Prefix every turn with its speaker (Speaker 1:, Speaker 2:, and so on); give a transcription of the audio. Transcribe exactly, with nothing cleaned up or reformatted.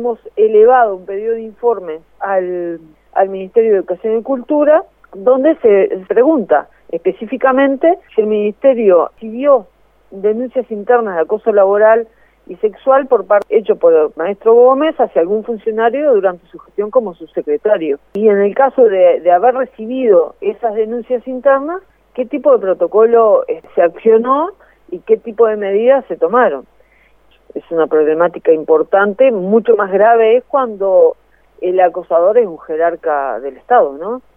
Speaker 1: hemos elevado un pedido de informe al, al Ministerio de Educación y Cultura, donde se pregunta específicamente si el Ministerio recibió denuncias internas de acoso laboral y sexual por parte hecho por el maestro Gómez hacia algún funcionario durante su gestión como subsecretario. Y en el caso de, de haber recibido esas denuncias internas, ¿qué tipo de protocolo eh, se accionó y qué tipo de medidas se tomaron? Es una problemática importante. Mucho más grave es cuando el acosador es un jerarca del Estado, ¿no?